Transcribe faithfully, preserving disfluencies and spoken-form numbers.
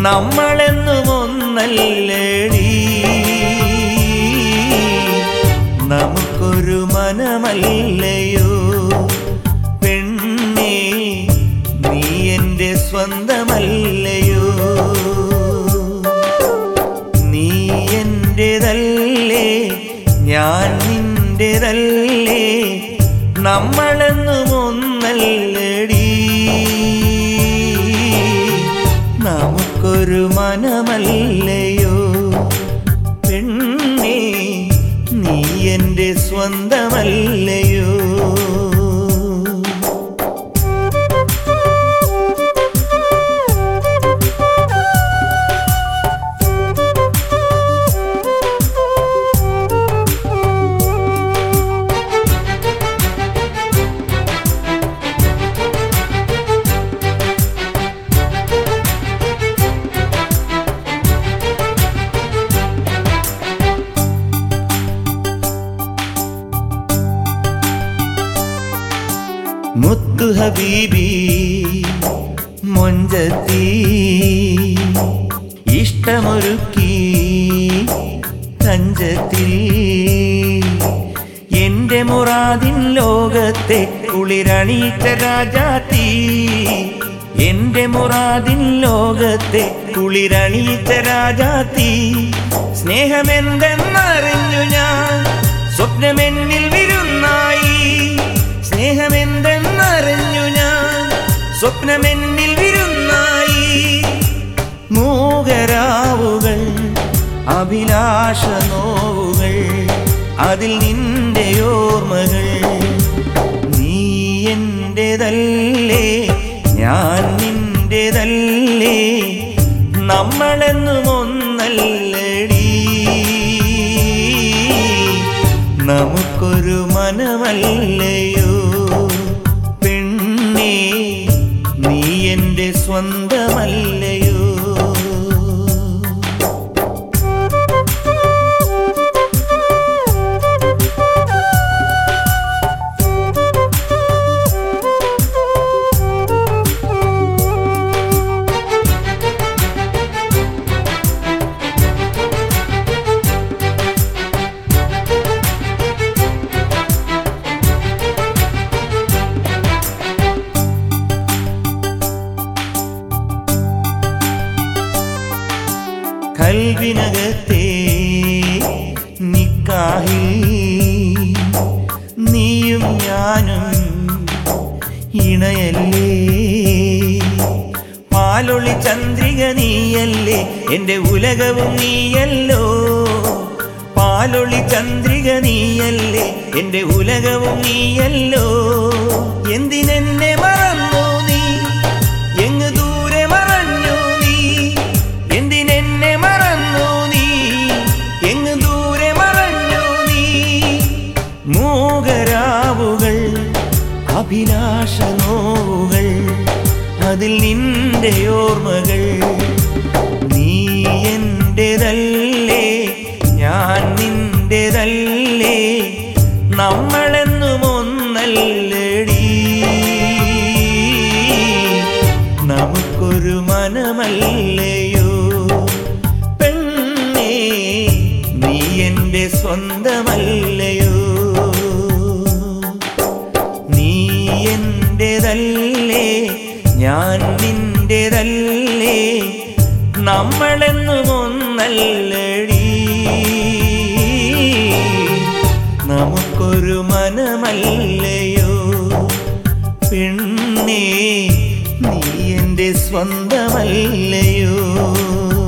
നമ്മളെന്നും ഒന്നല്ലേടി, നമുക്കൊരു മനമല്ലയോ പെണ്ണേ, നീ എൻ്റെ സ്വന്തമല്ലയോ, നീ എൻ്റെതല്ലേ ഞാൻ നിൻ്റെതല്ലേ, നമ്മളെന്നും ഒന്നല്ലേടി, നമുക്കൊരു മനമല്ലയോ പെണ്ണേ, നീ എൻ്റെ സ്വന്തമല്ലയോ. മുത്തു ഹബീബി മൊഞ്ചത്തി ഇഷ്ടമൊരുക്കി തഞ്ചത്തിൽ, എൻ്റെ മുറാദിൻ ലോകത്തെ കുളിരണിയിച്ച രാജാത്തി, എൻ്റെ മുറാദിൻ ലോകത്തെ കുളിരണിയിച്ച രാജാത്തി, സ്നേഹമെന്തെന്നറിഞ്ഞു ഞാൻ സ്വപ്നമെന്നിൽ വിരുന്നായി, സ്നേഹമെന്തെന്നറിഞ്ഞു ഞാൻ സ്വപ്നമെന്നിൽ വിരുന്നായി, മൂകരാവുകൾ അഭിലാഷ നോവുകൾ അതിൽ നിന്റെ ഓർമ്മകൾ, നീ എൻ്റെതല്ലേ ഞാൻ നിൻ്റെതല്ലേ, നമ്മളെന്നും ഒന്നല്ലടി, നമുക്കൊരു മനമല്ലയോ പെണ്ണേ, നീ എൻ്റെ സ്വന്തമല്ലയോ. കൽവിനകത്തെ നിക്കാഹിൽ നീയും ഞാനും ഇണയല്ലേ, പാലൊളി ചന്ദ്രിക നീയല്ലേ എൻ്റെ ഉലകവും നീയല്ലോ, പാലൊളി ചന്ദ്രിക നീയല്ലേ എൻ്റെ ഉലകവും നീയല്ലോ, എന്തിനെന്നെ മറന്നു നീ എങ്ങ് ദൂരെ മറഞ്ഞു നീ, എന്തിനെന്നെ മറന്നു നീ എങ്ങ് ദൂരെ മറഞ്ഞു നീ, മൂകരാവുകൾ അഭിലാഷ നോവുകൾ അതിൽ നിന്റെ ഓർമ്മകൾ, നീ എൻ്റെതല്ലേ ഞാൻ നിൻ്റെതല്ലേ, നമ്മളെന്നും ഒന്നല്ലടി, നമുക്കൊരു മനമല്ലയോ പെണ്ണേ, നീ എൻ്റെ സ്വന്തമല്ലയോ, നീ എൻ്റെതല്ലേ ഞാൻ നിൻ്റെതല്ലേ, നമ്മളെന്നും ഒന്നല്ലടി, നമുക്കൊരു മനമല്ലയോ പെണ്ണേ, നീ എൻ്റെ സ്വന്തമല്ലയോ.